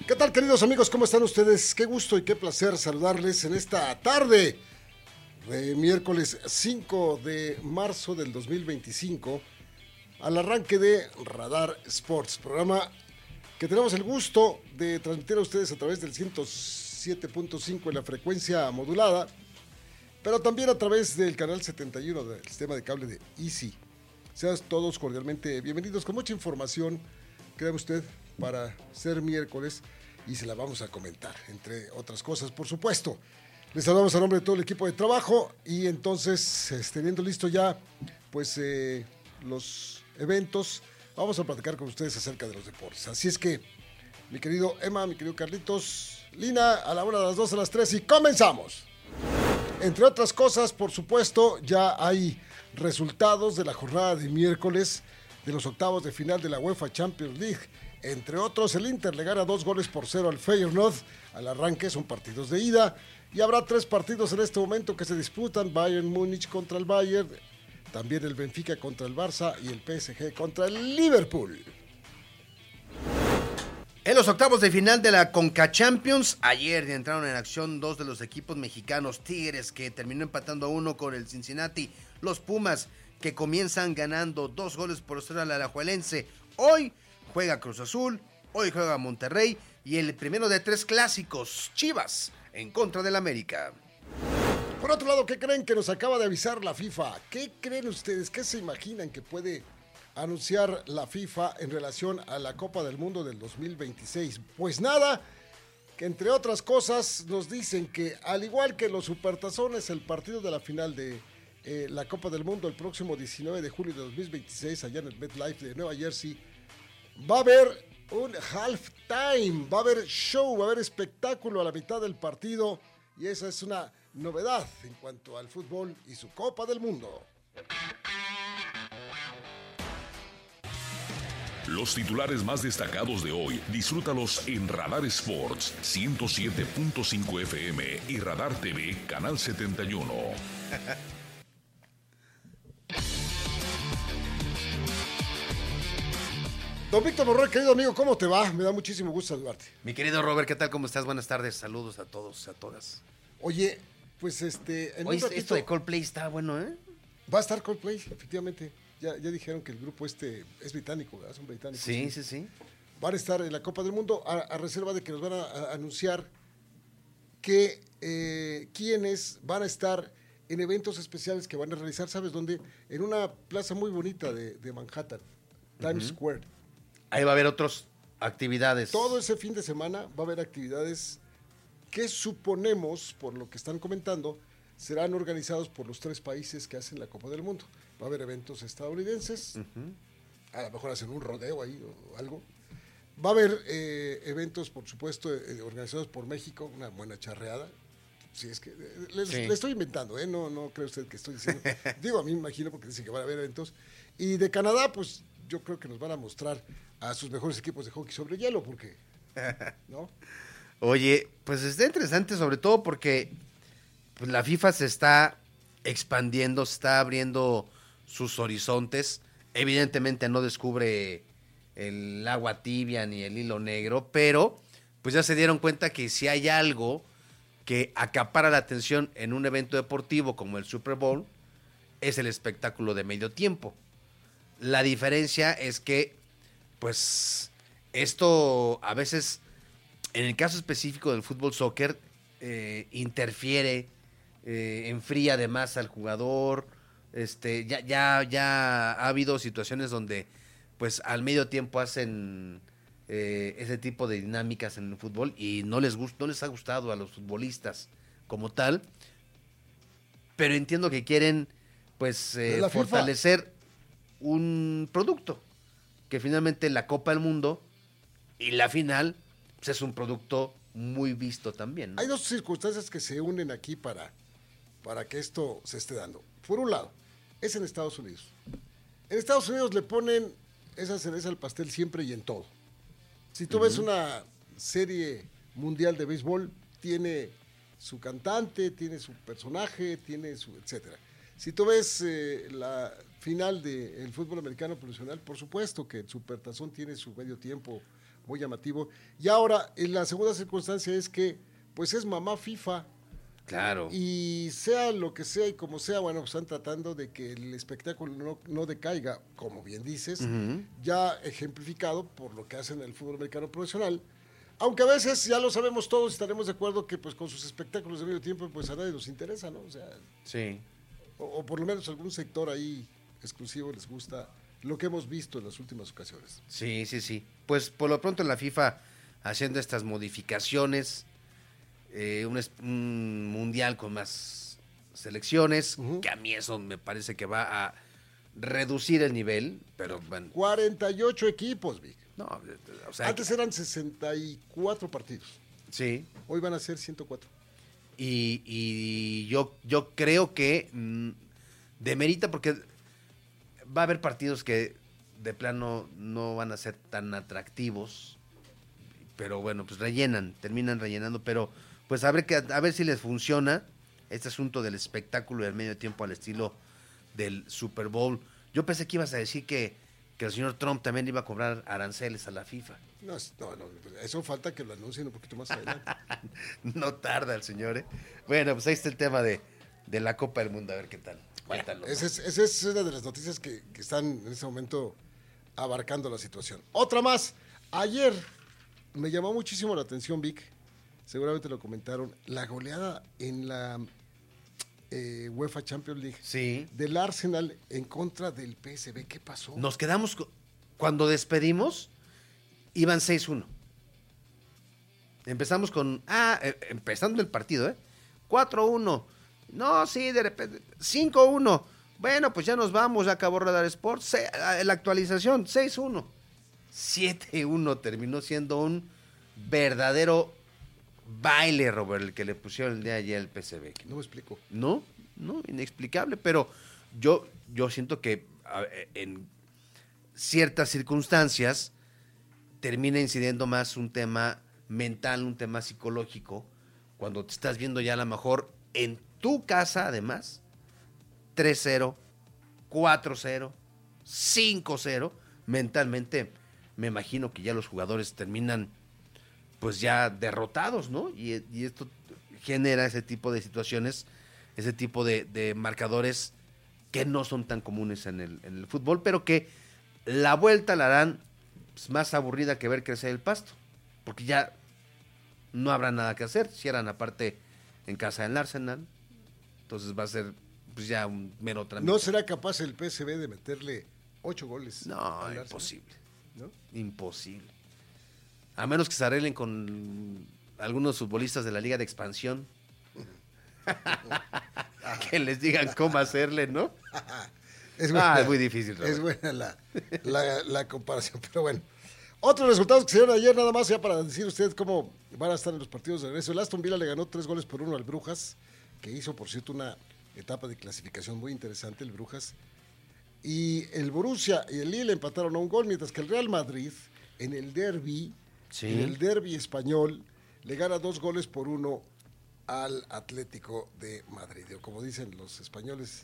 ¿Qué tal, queridos amigos? ¿Cómo están ustedes? Qué gusto y qué placer saludarles en esta tarde de miércoles 5 de marzo del 2025 al arranque de Radar Sports, programa que tenemos el gusto de transmitir a ustedes a través del 107.5 en la frecuencia modulada, pero también a través del canal 71 del sistema de cable de Easy. Sean todos cordialmente bienvenidos con mucha información, crea usted, para ser miércoles, y se la vamos a comentar, entre otras cosas, por supuesto. Les saludamos a nombre de todo el equipo de trabajo y entonces, teniendo listo ya pues los eventos, vamos a platicar con ustedes acerca de los deportes. Así es que, mi querido Emma, mi querido Carlitos, Lina, a la hora de las 2, a las 3 y comenzamos. Entre otras cosas, por supuesto, ya hay resultados de la jornada de miércoles de los octavos de final de la UEFA Champions League. Entre otros, el Inter le gana 2-0 al Feyenoord. Al arranque son partidos de ida y habrá 3 partidos en este momento que se disputan: Bayern Múnich contra el Bayern, también el Benfica contra el Barça y el PSG contra el Liverpool. En los octavos de final de la Conca Champions, ayer entraron en acción 2 de los equipos mexicanos: Tigres, que terminó empatando a 1 con el Cincinnati; los Pumas, que comienzan ganando 2-0 al Alajuelense. Hoy juega Cruz Azul, hoy juega Monterrey y el primero de 3 clásicos, Chivas en contra del América. Por otro lado, ¿qué creen que nos acaba de avisar la FIFA? ¿Qué creen ustedes? ¿Qué se imaginan que puede anunciar la FIFA en relación a la Copa del Mundo del 2026? Pues nada, que entre otras cosas nos dicen que al igual que los Supertazones, el partido de la final de la Copa del Mundo el próximo 19 de julio de 2026 allá en el MetLife de Nueva Jersey, va a haber un halftime, va a haber show, va a haber espectáculo a la mitad del partido, y esa es una novedad en cuanto al fútbol y su Copa del Mundo. Los titulares más destacados de hoy, disfrútalos en Radar Sports 107.5 FM y Radar TV, Canal 71. Don Víctor Borrell, querido amigo, ¿cómo te va? Me da muchísimo gusto saludarte. Mi querido Robert, ¿qué tal? ¿Cómo estás? Buenas tardes, saludos a todos, a todas. Oye, pues en Hoy un ratito esto de Coldplay está bueno, ¿eh? va a estar Coldplay, efectivamente. Ya dijeron que el grupo es británico, ¿verdad? Son británicos. Sí. Van a estar en la Copa del Mundo a reserva de que nos van a anunciar que quiénes van a estar en eventos especiales que van a realizar, ¿sabes dónde? En una plaza muy bonita de Manhattan, Times Square. Ahí va a haber otras actividades. Todo ese fin de semana va a haber actividades que suponemos, por lo que están comentando, serán organizados por los 3 países que hacen la Copa del Mundo. Va a haber eventos estadounidenses, a lo mejor hacen un rodeo ahí o algo. Va a haber eventos, por supuesto, organizados por México, una buena charreada. Si es que le estoy inventando, no cree usted que estoy diciendo. Digo, a mí me imagino, porque dicen que van a haber eventos. Y de Canadá, pues yo creo que nos van a mostrar a sus mejores equipos de hockey sobre hielo, porque, ¿no? Oye, pues está interesante, sobre todo porque pues, la FIFA se está expandiendo, se está abriendo sus horizontes. Evidentemente no descubre el agua tibia ni el hilo negro, pero pues ya se dieron cuenta que si hay algo que acapara la atención en un evento deportivo como el Super Bowl, es el espectáculo de medio tiempo. La diferencia es que, pues, esto a veces, en el caso específico del fútbol soccer, interfiere, enfría de más al jugador. Ya ha habido situaciones donde, pues, al medio tiempo hacen ese tipo de dinámicas en el fútbol y no les ha gustado a los futbolistas como tal, pero entiendo que quieren, pues, fortalecer un producto, que finalmente la Copa del Mundo y la final pues es un producto muy visto también, ¿no? Hay 2 circunstancias que se unen aquí para que esto se esté dando. Por un lado, es en Estados Unidos. En Estados Unidos le ponen esa cereza al pastel siempre y en todo. Si tú ves una serie mundial de béisbol, tiene su cantante, tiene su personaje, tiene su etcétera. Si tú ves la final del fútbol americano profesional, por supuesto que el Supertazón tiene su medio tiempo muy llamativo. Y ahora, en la segunda circunstancia es que, pues es mamá FIFA. Claro. Y sea lo que sea y como sea, bueno, pues están tratando de que el espectáculo no decaiga, como bien dices, ya ejemplificado por lo que hacen el fútbol americano profesional. Aunque a veces, ya lo sabemos todos, estaremos de acuerdo que pues con sus espectáculos de medio tiempo, pues a nadie nos interesa, ¿no? O sea, Sí. o por lo menos algún sector ahí exclusivo les gusta lo que hemos visto en las últimas ocasiones. Sí. Pues por lo pronto la FIFA haciendo estas modificaciones, un mundial con más selecciones, que a mí eso me parece que va a reducir el nivel, pero bueno. 48 equipos, Vic. No, o sea, Antes eran 64 partidos. Sí. Hoy van a ser 104. Y yo creo que demerita porque va a haber partidos que de plano no van a ser tan atractivos, pero bueno, pues terminan rellenando, pero pues a ver si les funciona este asunto del espectáculo del medio tiempo al estilo del Super Bowl. Yo pensé que ibas a decir que el señor Trump también iba a cobrar aranceles a la FIFA. No, eso falta que lo anuncien un poquito más adelante. No tarda el señor, ¿eh? Bueno, pues ahí está el tema de la Copa del Mundo, a ver qué tal. Cuéntalo. Esa es una de las noticias que están en este momento abarcando la situación. Otra más. Ayer me llamó muchísimo la atención, Vic, seguramente lo comentaron, la goleada en la UEFA Champions League, sí, del Arsenal en contra del PSV. ¿Qué pasó? Nos quedamos, cuando despedimos, iban 6-1. Empezamos empezando el partido, 4-1. No, sí, de repente, 5-1. Bueno, pues ya nos vamos, ya acabó Radar Sports. La actualización, 6-1. 7-1 terminó siendo un verdadero baile, Robert, el que le pusieron el día de ayer al PSV. No me explico. No, inexplicable, pero yo siento que en ciertas circunstancias termina incidiendo más un tema mental, un tema psicológico, cuando te estás viendo ya a lo mejor en tu casa, además, 3-0, 4-0, 5-0, mentalmente me imagino que ya los jugadores terminan pues ya derrotados, ¿no? Y esto genera ese tipo de situaciones, ese tipo de marcadores que no son tan comunes en el fútbol, pero que la vuelta la harán pues, más aburrida que ver crecer el pasto, porque ya no habrá nada que hacer, cierran aparte en casa del Arsenal, entonces va a ser pues ya un mero trámite. ¿No será capaz el PSV de meterle 8 goles? No, al imposible. Arsenal? ¿No? Imposible. A menos que se arreglen con algunos futbolistas de la Liga de Expansión. Que les digan cómo hacerle, ¿no? Es muy difícil, Robert. Es buena la comparación, pero bueno. Otros resultados que se dieron ayer, nada más ya para decir ustedes cómo van a estar en los partidos de regreso. El Aston Villa le ganó 3-1 al Brujas, que hizo, por cierto, una etapa de clasificación muy interesante, el Brujas. Y el Borussia y el Lille empataron a un gol, mientras que el Real Madrid, en el derbi español, le gana 2-1 al Atlético de Madrid. O como dicen los españoles,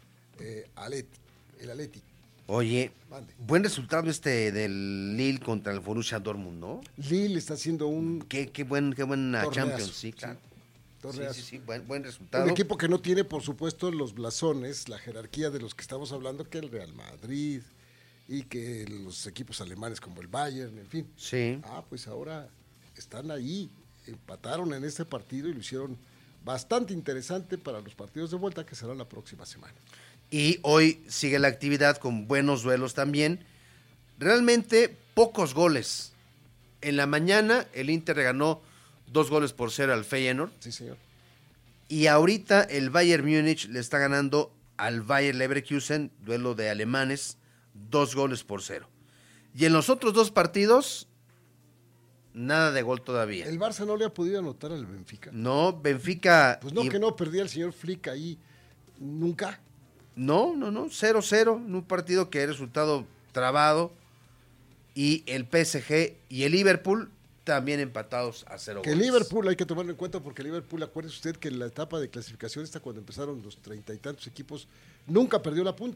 el Atleti. Oye, buen resultado del Lille contra el Borussia Dortmund, ¿no? Lille está haciendo un... Qué buena torneazo, Champions, sí, claro. Sí, buen resultado. Un equipo que no tiene, por supuesto, los blasones, la jerarquía de los que estamos hablando, que el Real Madrid y que los equipos alemanes como el Bayern, en fin. Sí. Pues ahora están ahí, empataron en este partido y lo hicieron bastante interesante para los partidos de vuelta que serán la próxima semana. Y hoy sigue la actividad con buenos duelos también. Realmente pocos goles. En la mañana el Inter ganó 2-0 al Feyenoord. Sí, señor. Y ahorita el Bayern Múnich le está ganando al Bayer Leverkusen, duelo de alemanes, 2-0. Y en los otros dos partidos, nada de gol todavía. ¿El Barça no le ha podido anotar al Benfica? No, Benfica... Pues no, que no perdía el señor Flick ahí nunca. No, 0-0 en un partido que ha resultado trabado. Y el PSG y el Liverpool también empatados a 0 Que goles. Liverpool hay que tomarlo en cuenta porque Liverpool, acuérdese usted que en la etapa de clasificación cuando empezaron los 30 y tantos equipos, nunca perdió la punta.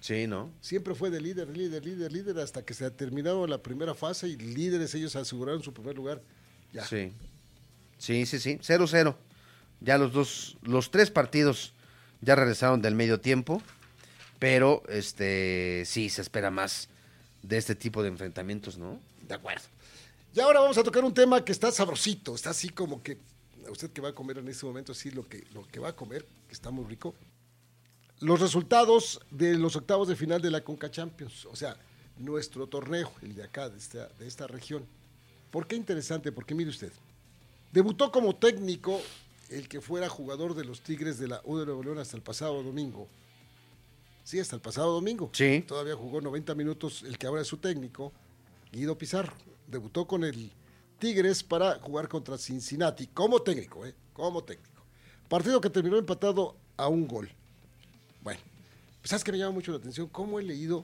Sí, ¿no? Siempre fue de líder, hasta que se ha terminado la primera fase y líderes ellos aseguraron su primer lugar. Ya. Sí. Sí. 0-0. Ya los 3 partidos ya regresaron del medio tiempo, pero sí se espera más de este tipo de enfrentamientos, ¿no? De acuerdo. Y ahora vamos a tocar un tema que está sabrosito, está así como que usted que va a comer en este momento, así lo que va a comer, que está muy rico. Los resultados de los octavos de final de la Conca Champions, o sea, nuestro torneo, el de acá, de esta región. ¿Por qué interesante? Porque mire usted, debutó como técnico el que fuera jugador de los Tigres de la U de Nuevo León hasta el pasado domingo. Sí, hasta el pasado domingo. Sí. Todavía jugó 90 minutos el que ahora es su técnico, Guido Pizarro. Debutó con el Tigres para jugar contra Cincinnati, como técnico, como técnico. Partido que terminó empatado a 1 gol. Bueno, pues sabes que me llama mucho la atención cómo he leído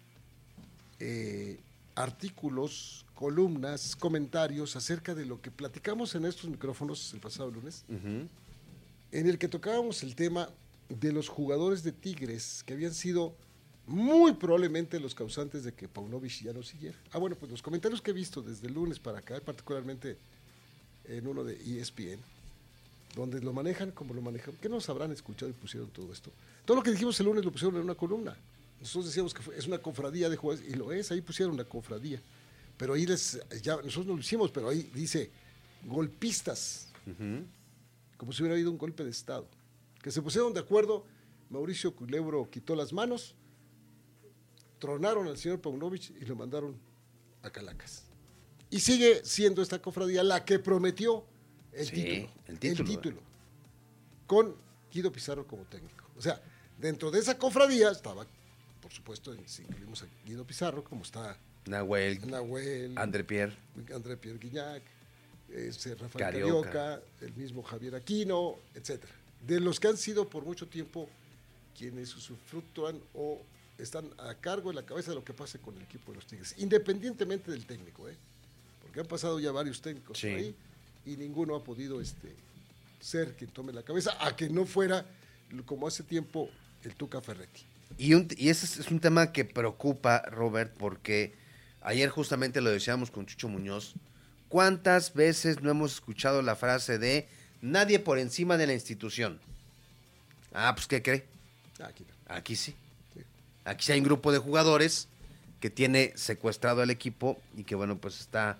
artículos, columnas, comentarios acerca de lo que platicamos en estos micrófonos el pasado lunes, en el que tocábamos el tema de los jugadores de Tigres que habían sido muy probablemente los causantes de que Paunovic ya no siguiera. Bueno, pues los comentarios que he visto desde el lunes para acá, particularmente en uno de ESPN, donde lo manejan como lo manejan, que nos habrán escuchado y pusieron todo esto. Todo lo que dijimos el lunes lo pusieron en una columna. Nosotros decíamos que es una cofradía de jugadores, y lo es, ahí pusieron una cofradía. Pero ahí nosotros no lo hicimos, pero ahí dice golpistas, como si hubiera habido un golpe de Estado. Que se pusieron de acuerdo, Mauricio Culebro quitó las manos, tronaron al señor Paunovic y lo mandaron a Calacas. Y sigue siendo esta cofradía la que prometió el título, con Guido Pizarro como técnico. O sea, dentro de esa cofradía estaba, por supuesto, si incluimos a Guido Pizarro, como está Nahuel, André Pierre Guignac, Rafael Carioca, el mismo Javier Aquino, etcétera. De los que han sido por mucho tiempo quienes usufructúan o están a cargo de la cabeza de lo que pase con el equipo de los Tigres, independientemente del técnico, porque han pasado ya varios técnicos por ahí y ninguno ha podido ser quien tome la cabeza, a que no fuera como hace tiempo el Tuca Ferretti. Y ese es un tema que preocupa, Robert, porque ayer justamente lo decíamos con Chucho Muñoz. ¿Cuántas veces no hemos escuchado la frase de nadie por encima de la institución? Pues ¿qué cree? Aquí no. Aquí sí. Aquí sí hay un grupo de jugadores que tiene secuestrado al equipo y que, bueno, pues está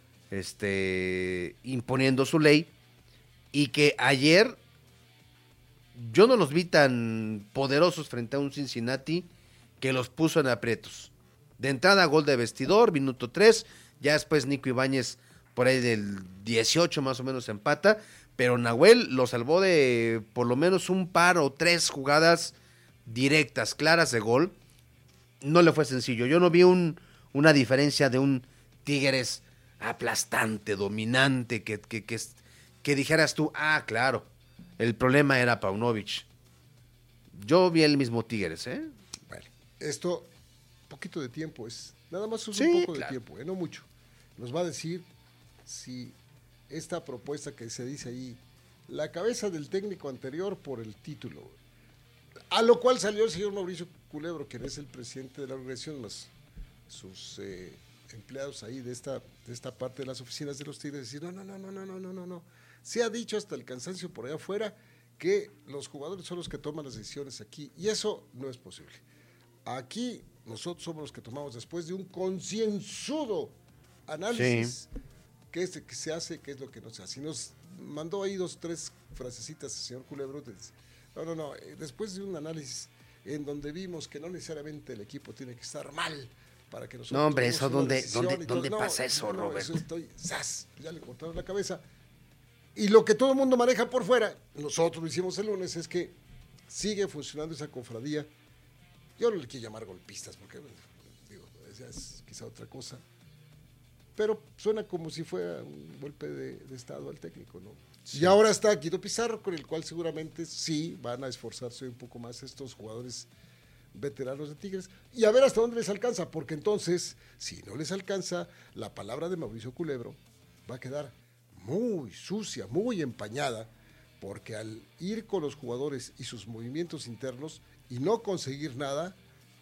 imponiendo su ley, y que ayer yo no los vi tan poderosos frente a un Cincinnati que los puso en aprietos. De entrada, gol de vestidor, minuto 3, ya después Nico Ibáñez por ahí del 18 más o menos empata, pero Nahuel lo salvó de por lo menos un par o 3 jugadas directas, claras de gol. No le fue sencillo. Yo no vi una diferencia de un Tigres aplastante, dominante, que dijeras tú, claro, el problema era Paunovic. Yo vi el mismo Tigres, Bueno, esto, poquito de tiempo es, nada más es Sí, un poco claro. de tiempo, no mucho. Nos va a decir si esta propuesta que se dice ahí, la cabeza del técnico anterior por el título, a lo cual salió el señor Mauricio Culebro, quien es el presidente de la organización, sus empleados ahí de esta parte de las oficinas de los Tigres, decir, no. Se ha dicho hasta el cansancio por allá afuera que los jugadores son los que toman las decisiones aquí, y eso no es posible. Aquí nosotros somos los que tomamos, después de un concienzudo análisis, qué es lo que se hace, qué es lo que no se hace. Y nos mandó ahí 2 o 3 frasecitas el señor Culebro. No, después de un análisis en donde vimos que no necesariamente el equipo tiene que estar mal para que nosotros... No, hombre, eso ¿dónde todo, pasa eso, Robert? Eso ya le cortaron la cabeza. Y lo que todo el mundo maneja por fuera, nosotros lo hicimos el lunes, es que sigue funcionando esa cofradía. Yo no le quiero llamar golpistas, porque ya es quizá otra cosa, pero suena como si fuera un golpe de Estado al técnico, ¿no? Sí. Y ahora está Guido Pizarro, con el cual seguramente sí van a esforzarse un poco más estos jugadores veteranos de Tigres, y a ver hasta dónde les alcanza, porque entonces, si no les alcanza, la palabra de Mauricio Culebro va a quedar muy sucia, muy empañada, porque al ir con los jugadores y sus movimientos internos y no conseguir nada,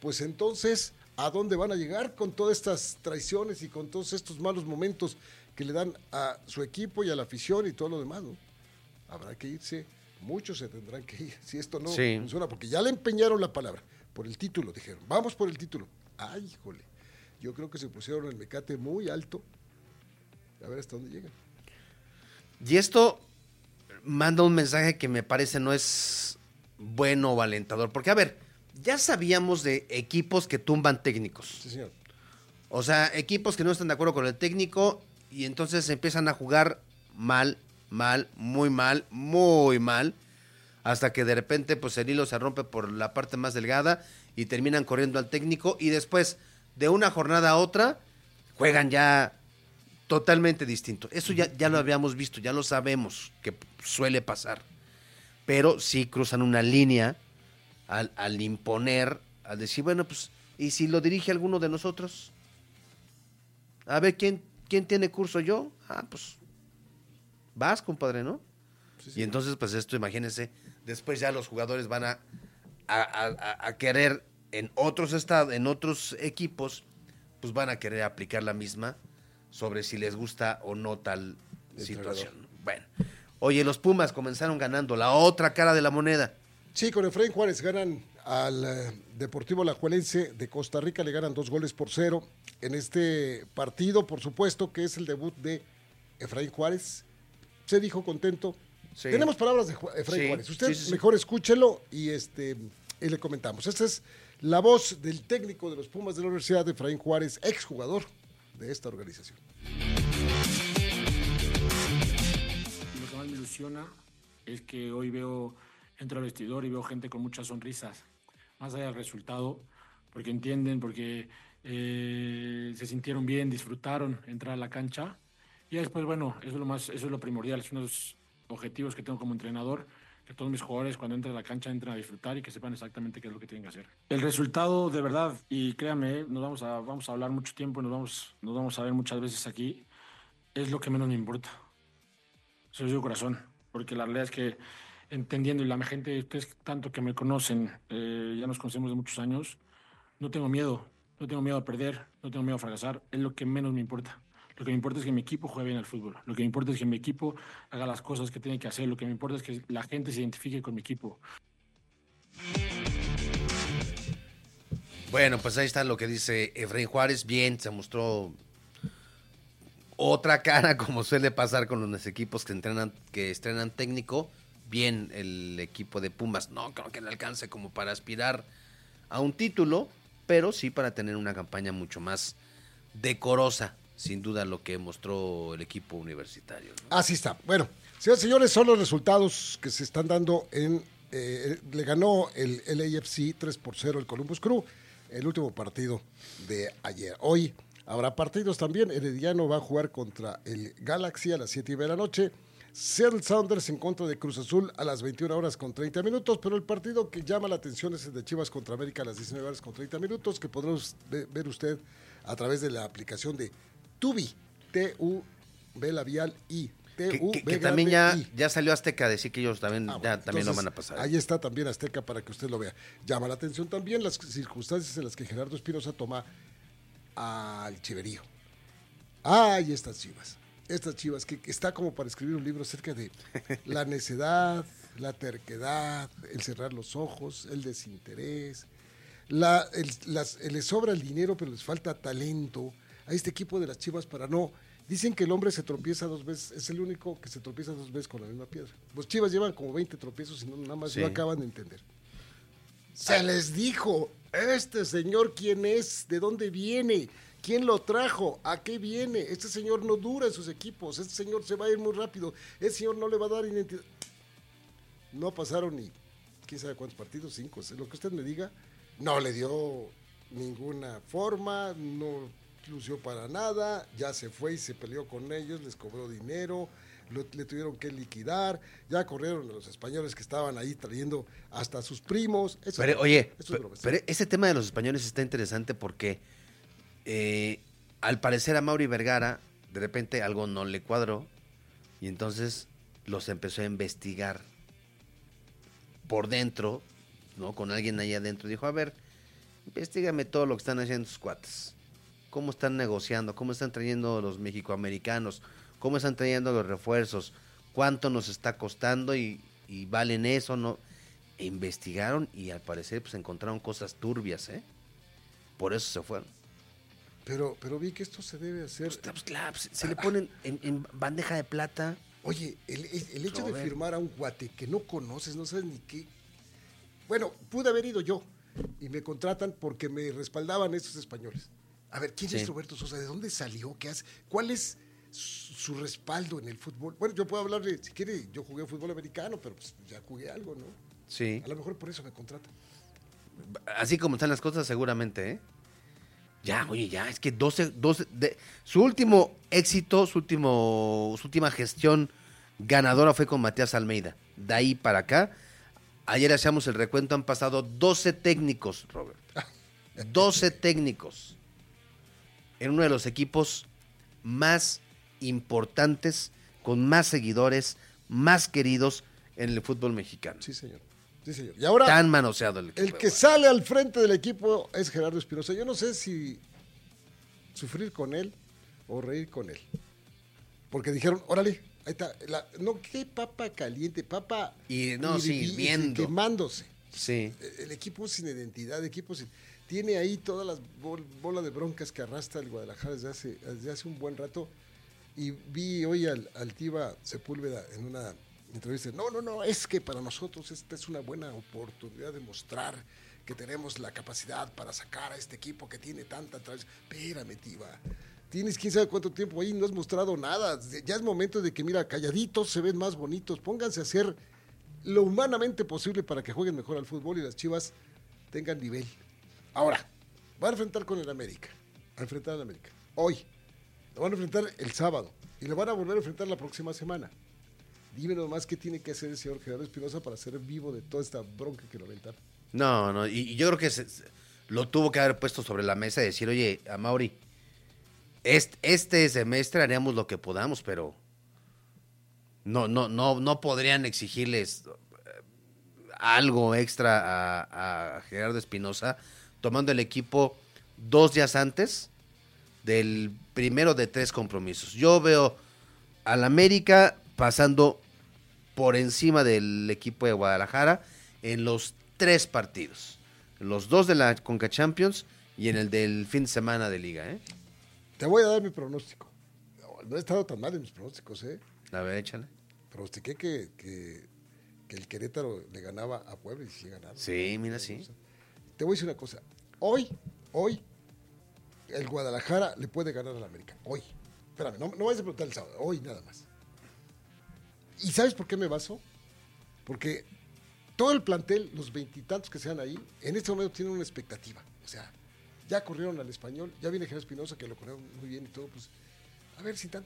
pues entonces, ¿a dónde van a llegar con todas estas traiciones y con todos estos malos momentos que le dan a su equipo y a la afición y todo lo demás, ¿no? Habrá que irse, muchos se tendrán que ir, si esto no funciona, porque ya le empeñaron la palabra, por el título, dijeron, vamos por el título. Ay, híjole, yo creo que se pusieron el mecate muy alto, a ver hasta dónde llegan. Y esto manda un mensaje que me parece no es bueno o alentador, porque a ver, ya sabíamos de equipos que tumban técnicos. Sí, señor. O sea, equipos que no están de acuerdo con el técnico y entonces empiezan a jugar mal, muy mal, hasta que de repente pues el hilo se rompe por la parte más delgada y terminan corriendo al técnico y después de una jornada a otra juegan ya totalmente distinto. Eso ya lo habíamos visto, ya lo sabemos que suele pasar, pero sí cruzan una línea al imponer, al decir, bueno, pues, ¿y si lo dirige alguno de nosotros? A ver, ¿quién tiene curso? ¿Yo? Pues, vas, compadre, ¿no? Sí. Y entonces, pues esto, imagínense, después ya los jugadores van a querer en otros estados, en otros equipos, pues van a querer aplicar la misma sobre si les gusta o no tal situación. Bueno, oye, los Pumas comenzaron ganando, la otra cara de la moneda. Sí, con Efraín Juárez ganan al Deportivo Alajuelense de Costa Rica, le ganan 2-0 en este partido, por supuesto, que es el debut de Efraín Juárez. Se dijo contento. Sí. Tenemos palabras de Efraín Juárez. Usted mejor escúchelo y le comentamos. Esta es la voz del técnico de los Pumas de la Universidad de Efraín Juárez, exjugador de esta organización. Lo que más me ilusiona es que hoy entro al vestidor y veo gente con muchas sonrisas, más allá del resultado, porque entienden, porque se sintieron bien, disfrutaron entrar a la cancha. Y después, bueno, eso es lo primordial, es uno de los objetivos que tengo como entrenador, que todos mis jugadores cuando entren a la cancha entren a disfrutar y que sepan exactamente qué es lo que tienen que hacer. El resultado, de verdad, y créanme, vamos a hablar mucho tiempo, nos vamos a ver muchas veces aquí, es lo que menos me importa. Soy de corazón, porque la realidad es que entendiendo, y la gente, ustedes tanto que me conocen, ya nos conocemos de muchos años, no tengo miedo a perder, no tengo miedo a fracasar, es lo que menos me importa. Lo que me importa es que mi equipo juegue bien al fútbol. Lo que me importa es que mi equipo haga las cosas que tiene que hacer. Lo que me importa es que la gente se identifique con mi equipo. Bueno, pues ahí está lo que dice Efraín Juárez. Bien, se mostró otra cara, como suele pasar con los equipos que estrenan técnico. Bien el equipo de Pumas. No creo que le alcance como para aspirar a un título, pero sí para tener una campaña mucho más decorosa. Sin duda lo que mostró el equipo universitario, ¿no? Así está. Bueno, señores, señores, son los resultados que se están dando le ganó el LAFC 3-0 el Columbus Crew, el último partido de ayer. Hoy habrá partidos también. Herediano va a jugar contra el Galaxy a las 7:30 de la noche. Seattle Sounders en contra de Cruz Azul a las 21:30, pero el partido que llama la atención es el de Chivas contra América a las 19:30, que podrá ver usted a través de la aplicación de Tubi, T-U-B labial I. Que también ya salió Azteca a decir que ellos también, también lo van a pasar. Ahí está también Azteca para que usted lo vea. Llama la atención también las circunstancias en las que Gerardo Espinoza toma al Chiverío. Y estas Chivas que está como para escribir un libro acerca de la necedad, la terquedad, el cerrar los ojos, el desinterés, les sobra el dinero pero les falta talento a este equipo de las Chivas para no. Dicen que el hombre se tropieza 2 veces, es el único que se tropieza 2 veces con la misma piedra. Los Chivas llevan como 20 tropiezos y nada más no acaban de entender. Se les dijo, este señor quién es, de dónde viene, quién lo trajo, a qué viene. Este señor no dura en sus equipos, este señor se va a ir muy rápido, este señor no le va a dar identidad. No pasaron ni quién sabe cuántos partidos, 5, lo que usted me diga, no le dio ninguna forma, no lució para nada, ya se fue y se peleó con ellos, les cobró dinero, le tuvieron que liquidar, ya corrieron a los españoles que estaban ahí trayendo hasta a sus primos. Pero ese tema de los españoles está interesante porque al parecer a Mauri Vergara de repente algo no le cuadró y entonces los empezó a investigar por dentro, ¿no? Con alguien ahí adentro, dijo, a ver, Investígame todo lo que están haciendo sus cuates. Cómo están negociando, cómo están trayendo los mexicoamericanos, cómo están trayendo los refuerzos, cuánto nos está costando y valen eso, ¿no? E investigaron y al parecer pues encontraron cosas turbias, ¿eh? Por eso se fueron. Pero vi que esto se debe hacer. Pues, claro, se le ponen en bandeja de plata. Oye, el hecho de firmar a un guate que no conoces, no sabes ni qué. Bueno, pude haber ido yo y me contratan porque me respaldaban estos españoles. A ver, ¿quién es Roberto Sosa? ¿De dónde salió? ¿Qué hace? ¿Cuál es su respaldo en el fútbol? Bueno, yo puedo hablarle, si quiere, yo jugué fútbol americano, pero pues ya jugué algo, ¿no? Sí. A lo mejor por eso me contratan. Así como están las cosas, seguramente, ¿eh? Ya, oye, ya, es que 12 su último éxito, su última gestión ganadora fue con Matías Almeida. De ahí para acá, ayer hacíamos el recuento, han pasado 12 técnicos, Robert. 12 técnicos en uno de los equipos más importantes, con más seguidores, más queridos en el fútbol mexicano. Sí, señor. Sí, señor. Y ahora, tan manoseado el equipo. El que sale al frente del equipo es Gerardo Espinosa. Yo no sé si sufrir con él o reír con él. Porque dijeron, órale, ahí está. No, qué papa caliente, papa hirviendo. Quemándose. Sí. El equipo sin identidad, tiene ahí todas las bolas de broncas que arrastra el Guadalajara desde hace un buen rato. Y vi hoy al Tiva Sepúlveda en una entrevista. No, es que para nosotros esta es una buena oportunidad de mostrar que tenemos la capacidad para sacar a este equipo que tiene tanta tradición. Espérame, Tiva. Tienes quién sabe cuánto tiempo ahí, no has mostrado nada. Ya es momento de que, mira, calladitos se ven más bonitos. Pónganse a hacer lo humanamente posible para que jueguen mejor al fútbol y las Chivas tengan nivel. Ahora, van a enfrentar con el América. A enfrentar al América. Hoy. Lo van a enfrentar el sábado. Y lo van a volver a enfrentar la próxima semana. Dime nomás qué tiene que hacer el señor Gerardo Espinosa para ser vivo de toda esta bronca que lo aventan. No, y yo creo que lo tuvo que haber puesto sobre la mesa y decir, oye, Amaury, este semestre haríamos lo que podamos, pero no podrían exigirles algo extra a Gerardo Espinosa, tomando el equipo 2 días antes del primero de 3 compromisos. Yo veo al América pasando por encima del equipo de Guadalajara en los 3 partidos. En los 2 de la Conca Champions y en el del fin de semana de Liga, ¿eh? Te voy a dar mi pronóstico. No he estado tan mal en mis pronósticos, ¿eh? A ver, échale. Pronostiqué que el Querétaro le ganaba a Puebla y sí ganaron. Sí, mira, sí. Te voy a decir una cosa. Hoy, el Guadalajara le puede ganar al América. Hoy. Espérame, no vayas a preguntar el sábado. Hoy nada más. ¿Y sabes por qué me baso? Porque todo el plantel, los 20 y tantos que sean ahí, en este momento tienen una expectativa. O sea, ya corrieron al Español, ya viene Gerardo Espinosa, que lo corrieron muy bien y todo, pues, a ver, sin